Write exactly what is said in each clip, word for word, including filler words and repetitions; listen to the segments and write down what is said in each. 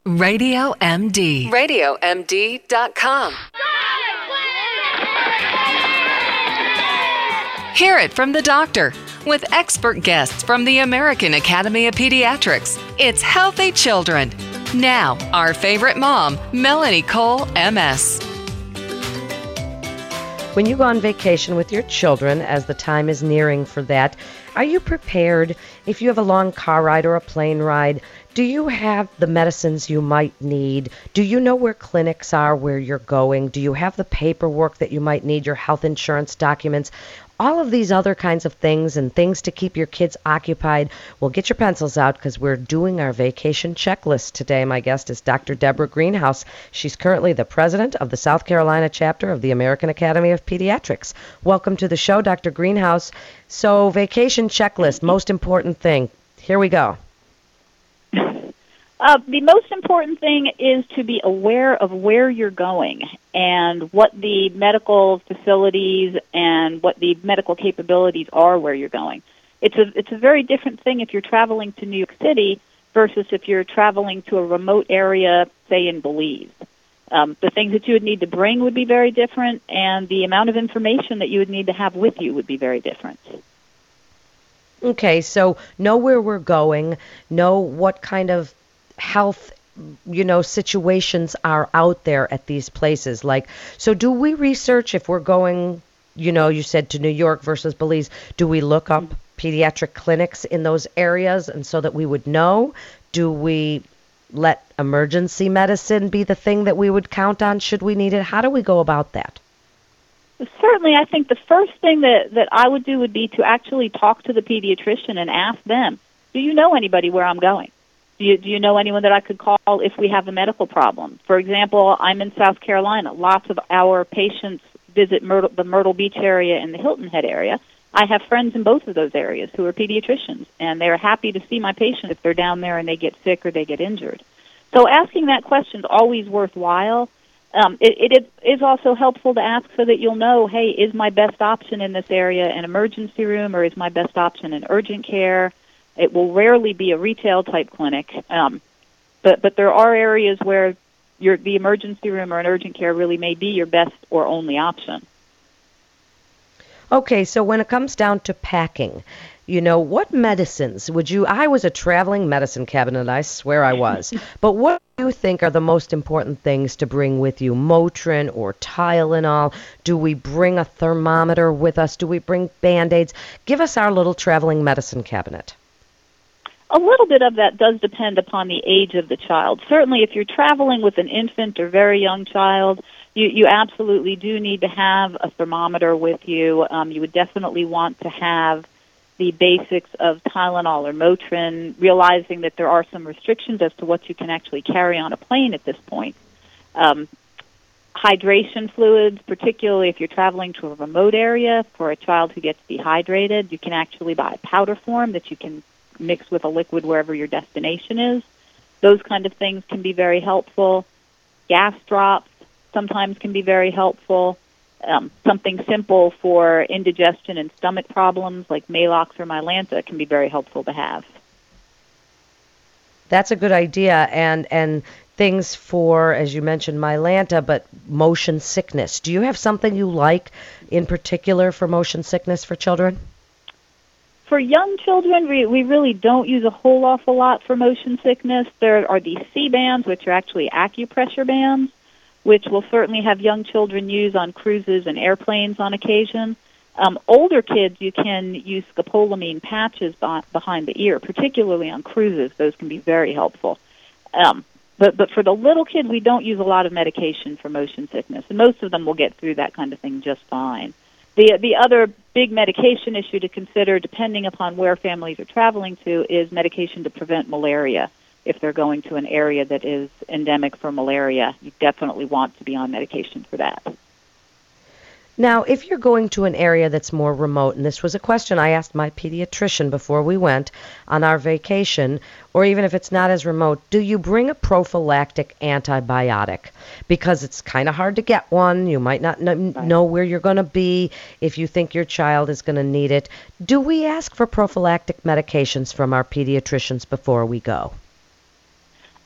Radio M D. radio m d dot com. Hear it from the doctor with expert guests from the American Academy of Pediatrics. It's Healthy Children. Now, our favorite mom, Melanie Cole, M S. When you go on vacation with your children, as the time is nearing for that, are you prepared if you have a long car ride or a plane ride? Do you have the medicines you might need? Do you know where clinics are where you're going? Do you have the paperwork that you might need, your health insurance documents? All of these other kinds of things and things to keep your kids occupied. Well, get your pencils out because we're doing our vacation checklist today. My guest is Doctor Deborah Greenhouse. She's currently the president of the South Carolina chapter of the American Academy of Pediatrics. Welcome to the show, Doctor Greenhouse. So, vacation checklist, most important thing. Here we go. Uh, the most important thing is to be aware of where you're going and what the medical facilities and what the medical capabilities are where you're going. It's a it's a very different thing if you're traveling to New York City versus if you're traveling to a remote area, say in Belize. Um, the things that you would need to bring would be very different, and the amount of information that you would need to have with you would be very different. Okay, so know where we're going, know what kind of health, you know, situations are out there at these places. Like, so do we research if we're going, you know, you said to New York versus Belize, do we look up pediatric clinics in those areas and so that we would know? Do we let emergency medicine be the thing that we would count on should we need it? How do we go about that? Certainly, I think the first thing that, that I would do would be to actually talk to the pediatrician and ask them, do you know anybody where I'm going? Do you, do you know anyone that I could call if we have a medical problem? For example, I'm in South Carolina. Lots of our patients visit Myrtle, the Myrtle Beach area and the Hilton Head area. I have friends in both of those areas who are pediatricians, and they're happy to see my patients if they're down there and they get sick or they get injured. So asking that question is always worthwhile. Um, it, it is also helpful to ask so that you'll know, hey, is my best option in this area an emergency room or is my best option an urgent care? It will rarely be a retail-type clinic, um, but, but there are areas where your, the emergency room or an urgent care really may be your best or only option. Okay, so when it comes down to packing, you know, what medicines would you, I was a traveling medicine cabinet, I swear I was, but what do you think are the most important things to bring with you? Motrin or Tylenol? Do we bring a thermometer with us? Do we bring Band-Aids? Give us our little traveling medicine cabinet. A little bit of that does depend upon the age of the child. Certainly, if you're traveling with an infant or very young child, you, you absolutely do need to have a thermometer with you. Um, you would definitely want to have the basics of Tylenol or Motrin, realizing that there are some restrictions as to what you can actually carry on a plane at this point. Um, hydration fluids, particularly if you're traveling to a remote area for a child who gets dehydrated, you can actually buy a powder form that you can mix with a liquid wherever your destination is. Those kind of things can be very helpful. Gas drops sometimes can be very helpful. Um, something simple for indigestion and stomach problems like Maalox or Mylanta can be very helpful to have. That's a good idea. And and things for, as you mentioned, Mylanta, but motion sickness. Do you have something you like in particular for motion sickness for children? For young children, we, we really don't use a whole awful lot for motion sickness. There are these C-bands, which are actually acupressure bands, which will certainly have young children use on cruises and airplanes on occasion. Um, older kids, you can use scopolamine patches b- behind the ear, particularly on cruises. Those can be very helpful. Um, but, but for the little kid, we don't use a lot of medication for motion sickness, and most of them will get through that kind of thing just fine. The the other big medication issue to consider, depending upon where families are traveling to, is medication to prevent malaria. If they're going to an area that is endemic for malaria, you definitely want to be on medication for that. Now, if you're going to an area that's more remote, and this was a question I asked my pediatrician before we went on our vacation, or even if it's not as remote, do you bring a prophylactic antibiotic? Because it's kind of hard to get one. You might not kn- Right. know where you're going to be if you think your child is going to need it. Do we ask for prophylactic medications from our pediatricians before we go?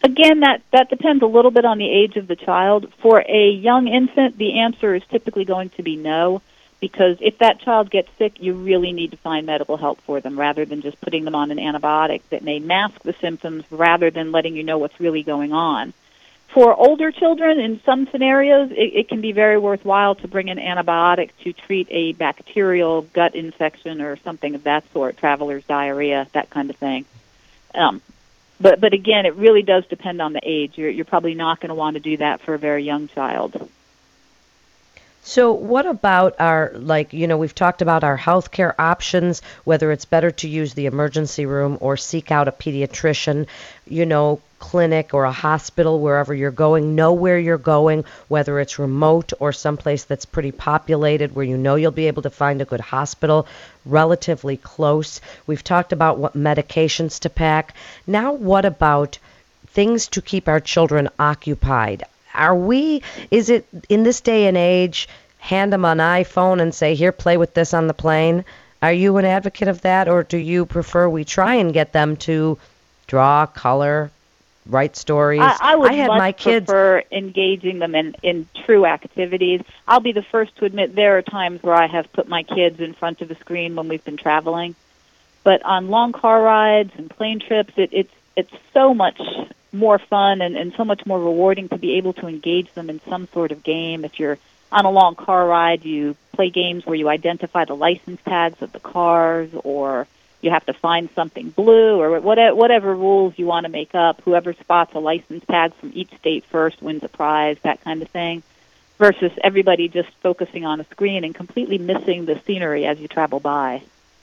Again, that, that depends a little bit on the age of the child. For a young infant, the answer is typically going to be no, because if that child gets sick, you really need to find medical help for them rather than just putting them on an antibiotic that may mask the symptoms rather than letting you know what's really going on. For older children, in some scenarios, it, it can be very worthwhile to bring an antibiotic to treat a bacterial gut infection or something of that sort, traveler's diarrhea, that kind of thing. Um, but, but again, it really does depend on the age. You're, you're probably not going to want to do that for a very young child. So what about our, like, you know, we've talked about our healthcare options, whether it's better to use the emergency room or seek out a pediatrician, you know, clinic or a hospital, wherever you're going. Know where you're going, whether it's remote or someplace that's pretty populated where you know you'll be able to find a good hospital relatively close. We've talked about what medications to pack. Now what about things to keep our children occupied? Are we, is it in this day and age, hand them an iPhone and say, here, play with this on the plane? Are you an advocate of that, or do you prefer we try and get them to draw, color, write stories? I, I would I had much my kids prefer engaging them in, in true activities. I'll be the first to admit there are times where I have put my kids in front of a screen when we've been traveling. But on long car rides and plane trips, it, it's it's so much more fun and, and so much more rewarding to be able to engage them in some sort of game. If you're on a long car ride, you play games where you identify the license tags of the cars, or you have to find something blue, or whatever, whatever rules you want to make up. Whoever spots a license tag from each state first wins a prize, that kind of thing, versus everybody just focusing on a screen and completely missing the scenery as you travel by.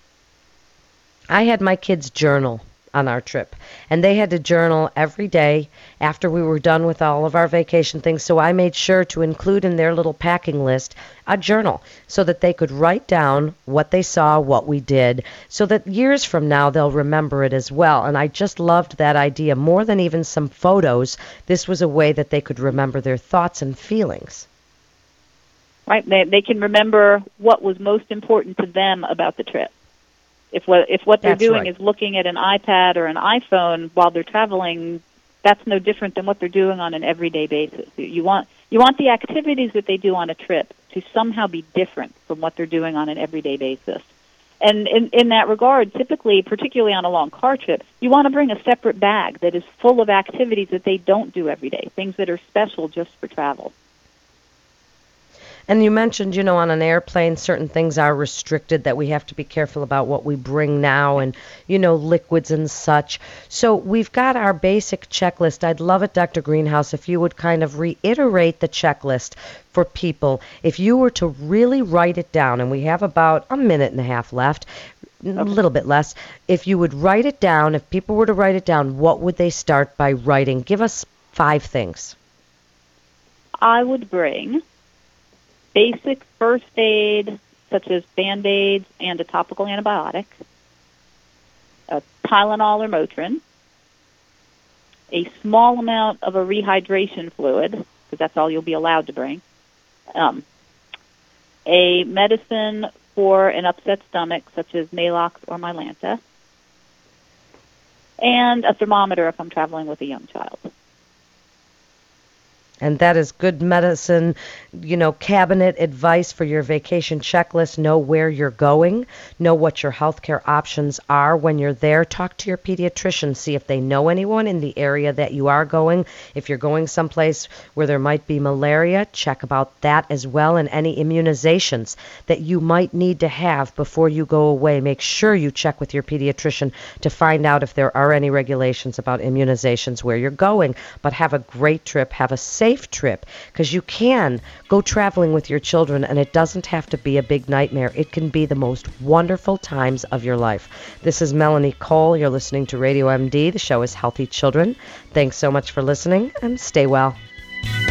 I had my kids journal on our trip, and they had to journal every day after we were done with all of our vacation things. So I made sure to include in their little packing list a journal so that they could write down what they saw, what we did, so that years from now they'll remember it as well. And I just loved that idea more than even some photos. This was a way that they could remember their thoughts and feelings. Right, they, they can remember what was most important to them about the trip. If what if what they're That's doing right. is looking at an iPad or an iPhone while they're traveling, that's no different than what they're doing on an everyday basis. You want you want the activities that they do on a trip to somehow be different from what they're doing on an everyday basis. And in, in that regard, typically, particularly on a long car trip, you want to bring a separate bag that is full of activities that they don't do every day, things that are special just for travel. And you mentioned, you know, on an airplane, certain things are restricted, that we have to be careful about what we bring now, and, you know, liquids and such. So we've got our basic checklist. I'd love it, Doctor Greenhouse, if you would kind of reiterate the checklist for people. If you were to really write it down, and we have about a minute and a half left, a little bit less, if you would write it down, if people were to write it down, what would they start by writing? Give us five things. I would bring basic first aid, such as Band-Aids and a topical antibiotic, a Tylenol or Motrin, a small amount of a rehydration fluid, because that's all you'll be allowed to bring, um, a medicine for an upset stomach, such as Maalox or Mylanta, and a thermometer if I'm traveling with a young child. And that is good medicine, you know, cabinet advice for your vacation checklist. Know where you're going. Know what your healthcare options are when you're there. Talk to your pediatrician. See if they know anyone in the area that you are going. If you're going someplace where there might be malaria, check about that as well, and any immunizations that you might need to have before you go away. Make sure you check with your pediatrician to find out if there are any regulations about immunizations where you're going. But have a great trip. Have a safe trip, because you can go traveling with your children, and it doesn't have to be a big nightmare. It can be the most wonderful times of your life. This is Melanie Cole. You're listening to Radio M D. The show is Healthy Children. Thanks so much for listening, and stay well.